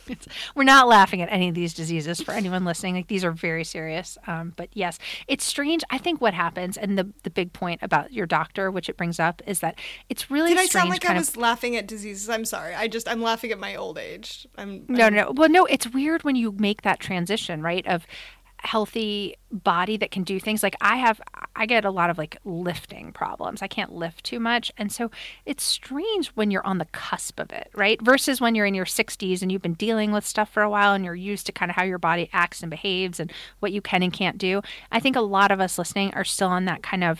It's, we're not laughing at any of these diseases for anyone listening. Like these are very serious. Um, but yes, it's strange. I think what happens, and the the big point about your doctor, which it brings up, is that it's really Did I strange. sound like I was of, laughing at diseases? I'm sorry. I just I'm laughing at my old age. I'm no, I'm, no. Well, no. It's weird when you make that transition, right? Of healthy body that can do things like I have I get a lot of like lifting problems. I can't lift too much. And so it's strange when you're on the cusp of it, right? Versus when you're in your sixties and you've been dealing with stuff for a while and you're used to kind of how your body acts and behaves and what you can and can't do. I think a lot of us listening are still on that kind of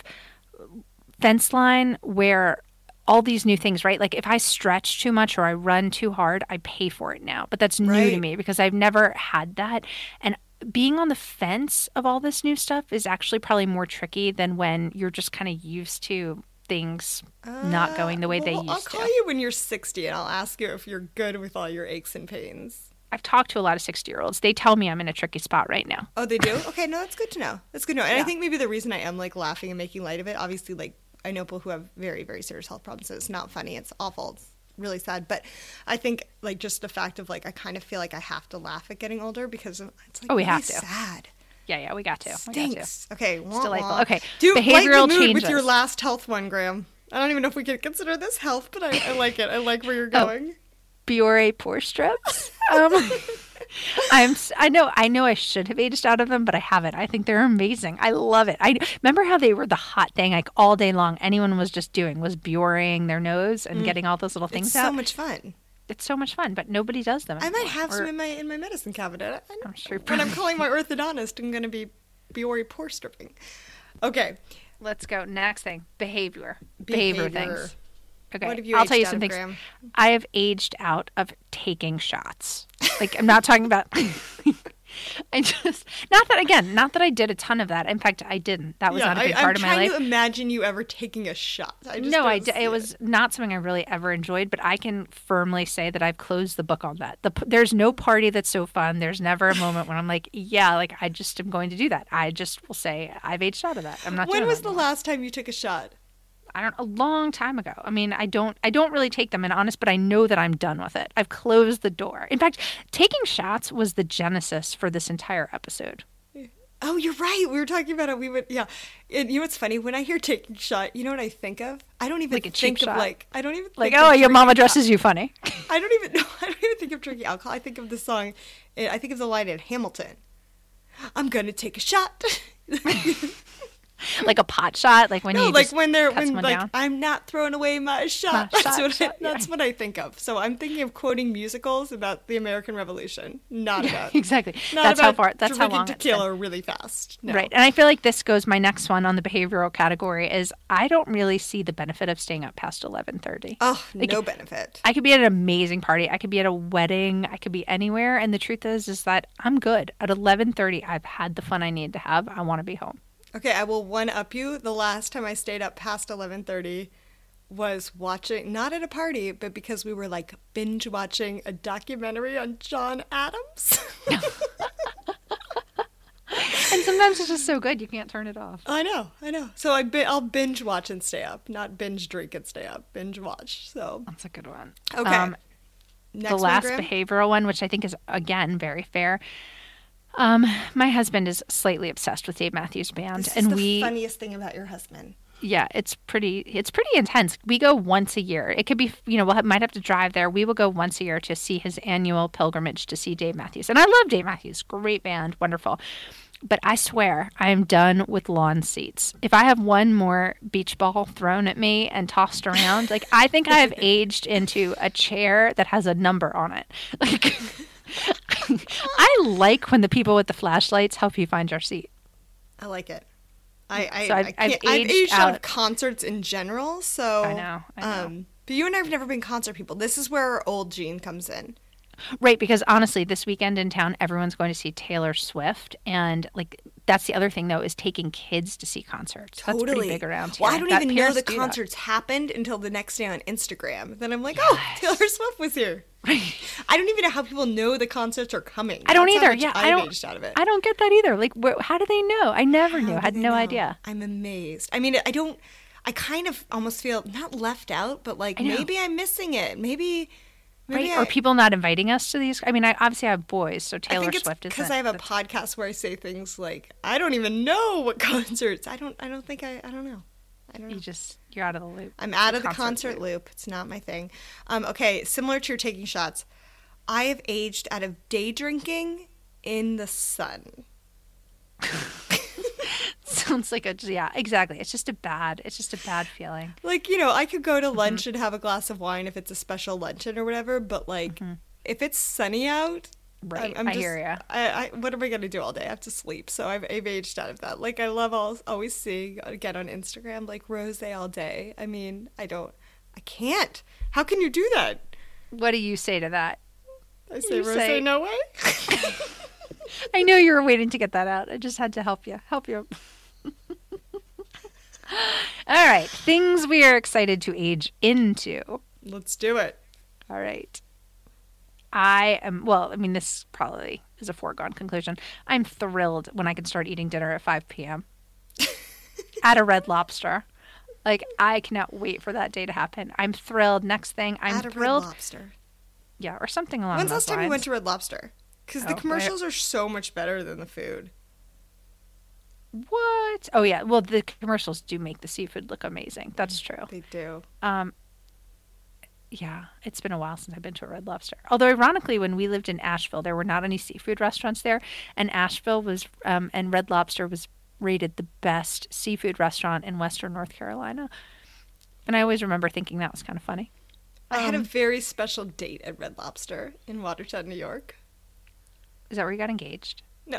fence line where all these new things, right? Like if I stretch too much or I run too hard, I pay for it now. But that's new right. to me because I've never had that. And being on the fence of all this new stuff is actually probably more tricky than when you're just kind of used to things uh, not going the way well, they used to. I'll call to. you when you're sixty and I'll ask you if you're good with all your aches and pains. I've talked to a lot of sixty-year-olds. They tell me I'm in a tricky spot right now. Oh, they do? Okay, no, that's good to know. That's good to know. And yeah. I think maybe the reason I am like laughing and making light of it, obviously, like I know people who have very, very serious health problems. So it's not funny. It's awful. It's really sad. But I think like just the fact of like I kind of feel like I have to laugh at getting older because it's like oh, we really have to. sad. Yeah, yeah, we got to. Stinks. We got to. Okay, it's wah, delightful. Wah. Okay, Do behavioral lighten the mood changes with your last health one, Graham. I don't even know if we could consider this health, but I, I like it. I like where you're going. Oh, Biore pore strips. Um, I'm. I know. I know. I should have aged out of them, but I haven't. I think they're amazing. I love it. I remember how they were the hot thing, like all day long. Anyone was just doing was Bioreing their nose and mm. getting all those little things it's out. So much fun. It's so much fun, but nobody does them anymore. I might have or, some in my in my medicine cabinet. I, I'm sure. When I'm calling my orthodontist, I'm going to be Biore pore stripping. Okay. Let's go. Next thing. Behavior. Behavior, Behavior things. Okay. What have you I'll tell you some of, things. Graham? I have aged out of taking shots. Like, I'm not talking about... I just... Not that, again, not that I did a ton of that. In fact, I didn't. That was yeah, not a big I, part I'm of my life. I'm trying to imagine you ever taking a shot. I just no, I d- it. it was not something I really ever enjoyed, but I can firmly say that I've closed the book on that. The, there's no party that's so fun. There's never a moment when I'm like, yeah, like I just am going to do that. I just will say I've aged out of that. I'm not When doing was that the anymore. last time you took a shot? I don't a long time ago. I mean, I don't I don't really take them in honest, but I know that I'm done with it. I've closed the door. In fact, taking shots was the genesis for this entire episode. Oh, you're right. We were talking about it. We would, yeah. And you know what's funny? When I hear taking shot, you know what I think of? I don't even like a cheap think of shot. like, I don't even like, think oh, of your mama drinking dresses al- you funny. I don't even know. I don't even think of drinking alcohol. I think of the song. I think of the line in Hamilton. I'm going to take a shot. Like a pot shot, like when no, you like just when they're cut when like down. I'm not throwing away my shot. My that's shot, what shot, I, that's yeah. what I think of. So I'm thinking of quoting musicals about the American Revolution, not about exactly. Not That's about how far. That's how drinking long it's tequila been. really fast. No. Right, and I feel like this goes. My next one on the behavioral category is I don't really see the benefit of staying up past eleven thirty. Oh, like, no benefit. I could be at an amazing party. I could be at a wedding. I could be anywhere. And the truth is, is that I'm good. At eleven thirty, I've had the fun I need to have. I want to be home. Okay, I will one-up you. The last time I stayed up past eleven thirty was watching, not at a party, but because we were like binge-watching a documentary on John Adams. And sometimes it's just so good you can't turn it off. I know, I know. So I bi- I'll binge-watch and stay up, not binge-drink and stay up. Binge-watch, so. That's a good one. Okay. Um, Next the one, last Graham? behavioral one, which I think is, again, very fair. Um, my husband is slightly obsessed with Dave Matthews Band, This and is the we funniest thing about your husband. yeah, it's pretty it's pretty intense. We go once a year. It could be, you know, we'll have, might have to drive there. We will go once a year to see his annual pilgrimage to see Dave Matthews. And I love Dave Matthews. Great band, wonderful. But I swear, I am done with lawn seats. If I have one more beach ball thrown at me and tossed around, like I think I have aged into a chair that has a number on it. Like I like when the people with the flashlights help you find your seat. I like it. I, I, So I've- I can't, I've I've aged aged out of out. concerts in general, so. I know, I know. Um, but you and I have never been concert people. This is where our old Gene comes in. Right, because honestly, this weekend in town, everyone's going to see Taylor Swift, and like that's the other thing though is taking kids to see concerts. Totally. That's pretty big around here. Well, I don't That even know parents the do that. concerts happened until the next day on Instagram. Then I'm like, oh, Taylor Swift was here. I don't even know how people know the concerts are coming. I don't That's how either. much Yeah, I've I don't. aged out of it. I don't get that either. Like, wh- how do they know? I never knew. How I do had they no know? idea. I'm amazed. I mean, I don't. I kind of almost feel not left out, but like I know. maybe I'm missing it. Maybe. Maybe right? I, Or people not inviting us to these. I mean, I obviously have boys, so I Taylor think it's Swift is because I have a podcast where I say things like, I don't even know what concerts. I don't. I don't think I. I don't know. I don't know. You just you're out of the loop. I'm out of the concert concert loop. loop. It's not my thing. Um, okay, similar to your taking shots, I have aged out of day drinking in the sun. Sounds like a yeah, exactly. It's just a bad. It's just a bad feeling. Like, you know, I could go to lunch mm-hmm. and have a glass of wine if it's a special luncheon or whatever, but like mm-hmm. if it's sunny out, right? I'm, I'm I just, hear you. I, I, what am I gonna do all day? I have to sleep, so I've, I've aged out of that. Like, I love all, always seeing again on Instagram like rosé all day. I mean, I don't, I can't. How can you do that? What do you say to that? I say you rosé, say, no way. I knew you were waiting to get that out. I just had to help you. Help you. All right. Things we are excited to age into. Let's do it. All right. I am, well, I mean, this probably is a foregone conclusion. I'm thrilled when I can start eating dinner at five p.m. at a Red Lobster. Like, I cannot wait for that day to happen. I'm thrilled. Next thing, I'm at a thrilled. Red Lobster. Yeah, or something along When's those last time lines. you went to Red Lobster? Because oh, the commercials are so much better than the food. What? Oh, yeah. Well, the commercials do make the seafood look amazing. That's true. They do. Um, yeah, it's been a while since I've been to a Red Lobster. Although, ironically, when we lived in Asheville, there were not any seafood restaurants there. And Asheville was, um, and Red Lobster was rated the best seafood restaurant in Western North Carolina. And I always remember thinking that was kind of funny. I um, had a very special date at Red Lobster in Watertown, New York. Is that where you got engaged? No.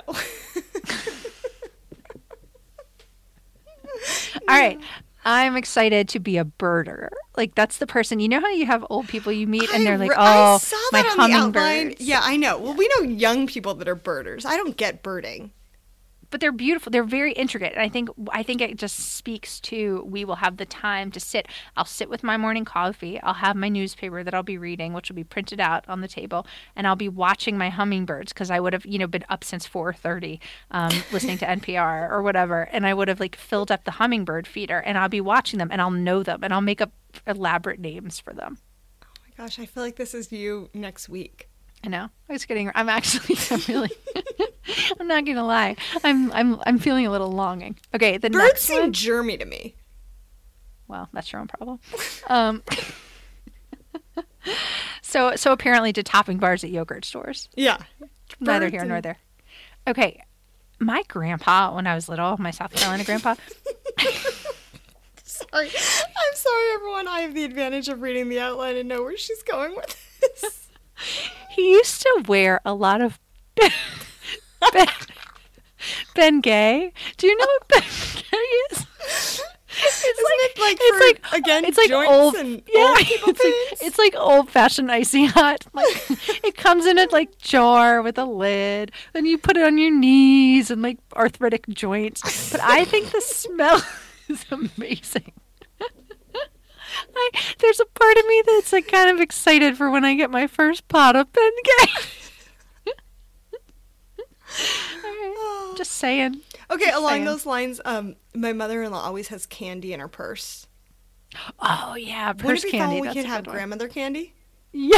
All right. I'm excited to be a birder. Like, that's the person. You know how you have old people you meet and they're like, oh, I saw my that on the outline. hummingbirds. Yeah, I know. Well, we know young people that are birders. I don't get birding. But they're beautiful. They're very intricate. And I think I think it just speaks to we will have the time to sit. I'll sit with my morning coffee. I'll have my newspaper that I'll be reading, which will be printed out on the table. And I'll be watching my hummingbirds because I would have, you know, been up since four thirty um, listening to N P R or whatever. And I would have, like, filled up the hummingbird feeder. And I'll be watching them. And I'll know them. And I'll make up elaborate names for them. Oh, my gosh. I feel like this is you next week. I know. I was kidding. I'm actually, I'm really, I'm not going to lie. I'm, I'm, I'm feeling a little longing. Okay. The Birds next seem one. germy to me. Well, that's your own problem. Um, so, so apparently to topping bars at yogurt stores. Yeah. Neither Birds here and- nor there. Okay. My grandpa, when I was little, my South Carolina grandpa. Sorry. I'm sorry, everyone. I have the advantage of reading the outline and know where she's going with this. He used to wear a lot of Ben, ben, Ben Gay. Do you know what Ben Gay is? It's Isn't like, it like it's for, like again, it's like joints old, and yeah, old people it's like, pains? it's like old-fashioned icy hot. Like, it comes in a like jar with a lid. Then you put it on your knees and like arthritic joints. But I think the smell is amazing. I, there's a part of me that's like kind of excited for when I get my first pot of Ben Gay. Right, just saying. Okay, just along saying. those lines, um, my mother-in-law always has candy in her purse. Oh yeah, purse Wouldn't it be candy. fun we That's could a have good one. grandmother candy? Yeah.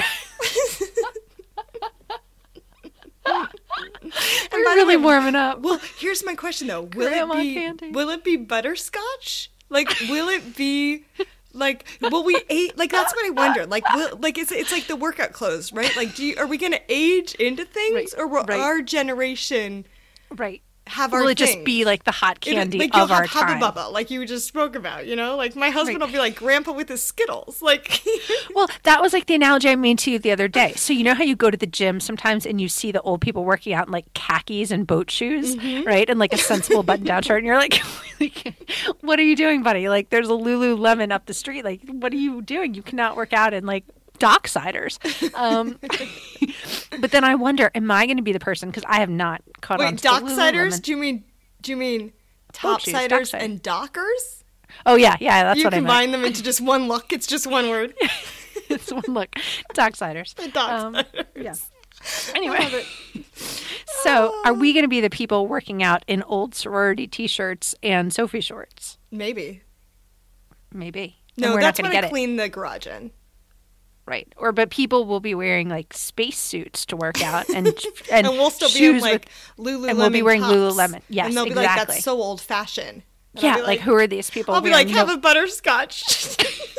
And We're by the really way, warming up. Well, here's my question though: Will Grandma it be candy. will it be butterscotch? Like, will it be like? Will we age? Like, that's what I wonder. Like, will, like it's it's like the workout clothes, right? Like, do you, are we gonna age into things, Right, or will right. our generation Right. have our Will it things? just be like the hot It- candy like of you'll our have Hubba time? Bubba, like you just spoke about, you know? Like my husband Right. will be like Grandpa with his Skittles. Like Well, that was like the analogy I made to you the other day. So you know how you go to the gym sometimes and you see the old people working out in like khakis and boat shoes, Mm-hmm. right? And like a sensible button-down shirt. And you're like, what are you doing, buddy? Like there's a Lululemon up the street. Like, what are you doing? You cannot work out in like Docksiders. Um, but then I wonder, am I going to be the person? Because I have not caught on Wait, to the Docksiders? Lululemon. Do you mean do you mean Boat shoes, Topsiders Dockside. and Dockers? Oh, yeah. Yeah, that's You what I meant. combine them into just one look. It's just one word. It's one look. Docksiders. Docksiders. Um, yeah. Anyway, so are we going to be the people working out in old sorority T-shirts and Sophie shorts? Maybe. Maybe. And No, we're that's not when going I to get clean the garage in. Right. Or but people will be wearing like space suits to work out and and, and, we'll still be shoes in like with, Lululemon and we'll be wearing tops. Lululemon. Yes, and they'll exactly. be like, that's so old fashioned. And yeah, I'll be like, like who are these people? I'll be wearing like, have no- a butterscotch.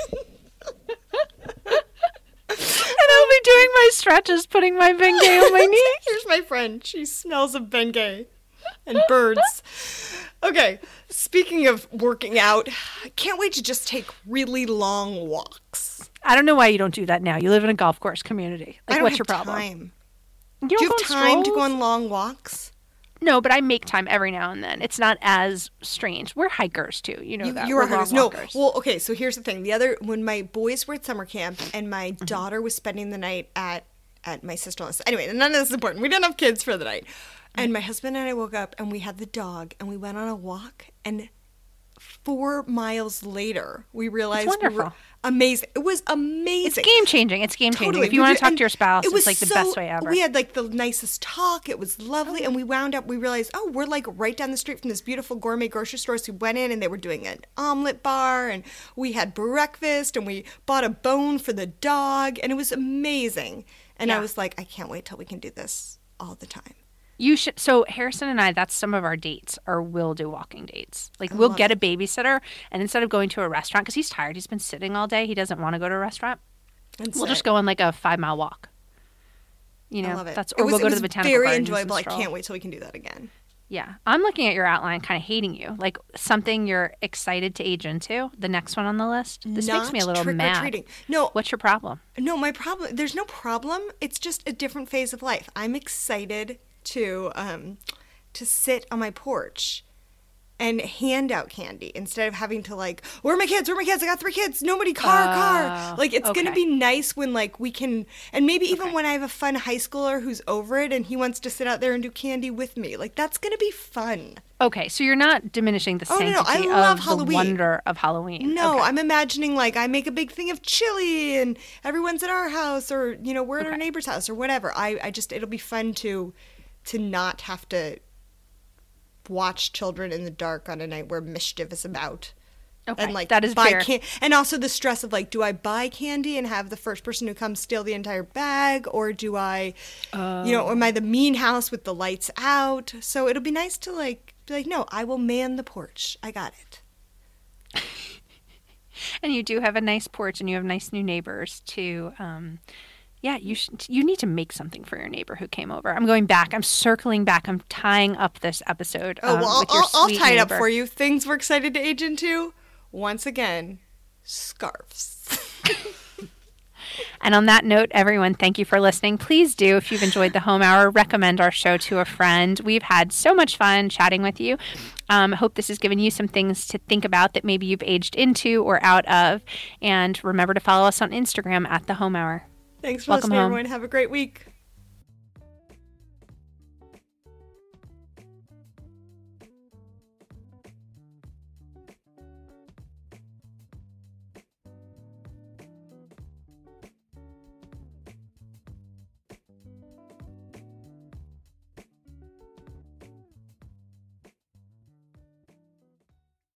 And I'll be doing my stretches, putting my Bengay on my knees. Here's my friend. She smells of Bengay and birds. Okay, speaking of working out, I can't wait to just take really long walks. I don't know why you don't do that now. You live in a golf course community. Like, I don't what's have your problem? time. You Do don't you go have on time to go strolls? on long walks? No, but I make time every now and then. It's not as strange. We're hikers too. You know You, that. you We're are hikers. long No, walkers. well, okay. So here's the thing: the other when my boys were at summer camp and my Mm-hmm. daughter was spending the night at at my sister-in-law's. Anyway, none of this is important. We didn't have kids for the night, and my husband and I woke up and we had the dog and we went on a walk and. Four miles later, we realized we were wonderful. amazing. It was amazing. It's game changing. It's game changing. Totally. If you We want did- to talk and to your spouse, it was it's like the so- best way ever. We had like the nicest talk. It was lovely. And we wound up, we realized, oh, we're like right down the street from this beautiful gourmet grocery store. So we went in and they were doing an omelet bar and we had breakfast and we bought a bone for the dog and it was amazing. And I Yeah. was like, I can't wait till we can do this all the time. You should. So Harrison and I, that's some of our dates, or we'll do walking dates. Like we'll love get a babysitter, and instead of going to a restaurant, because he's tired, he's been sitting all day, he doesn't want to go to a restaurant. And We'll so- just go on like a five mile walk. You know, I love it. that's It or was, we'll it go to was the botanical very gardens and enjoyable. I stroll. can't wait till we can do that again. Yeah, I'm looking at your outline, kind of hating you. Like something you're excited to age into. The next one on the list. This Not makes me a little trick or mad. treating. No, What's your problem? No, my problem, there's no problem. It's just a different phase of life. I'm excited to um, to sit on my porch and hand out candy instead of having to like, where are my kids? Where are my kids? I got three kids. Nobody, car, car. Oh, Like, it's going to okay. be nice when like we can, and maybe even Okay. when I have a fun high schooler who's over it and he wants to sit out there and do candy with me. Like, that's going to be fun. Okay, so you're not diminishing the Oh, no, sanctity no, I love of Halloween. the wonder of Halloween. No, Okay. I'm imagining like I make a big thing of chili and everyone's at our house or, you know, we're at our Okay. neighbor's house or whatever. I, I just, it'll be fun to, to not have to watch children in the dark on a night where mischief is about. Okay, And like that is buy fair. can- and also the stress of like, do I buy candy and have the first person who comes steal the entire bag, or do I, you know, or am I the mean house with the lights out? So it'll be nice to like be like, no, I will man the porch. I got it. And you do have a nice porch, and you have nice new neighbors to. Um, yeah, you should, you need to make something for your neighbor who came over. I'm going back. I'm circling back. I'm tying up this episode. Oh, um, well, with your I'll, I'll sweet tie it up neighbor. for you. Things we're excited to age into. Once again, scarves. And on that note, everyone, thank you for listening. Please do, if you've enjoyed the Home Hour, recommend our show to a friend. We've had so much fun chatting with you. Um, hope this has given you some things to think about that maybe you've aged into or out of. And remember to follow us on Instagram at the Home Hour. Thanks for Welcome listening, home. everyone. Have a great week.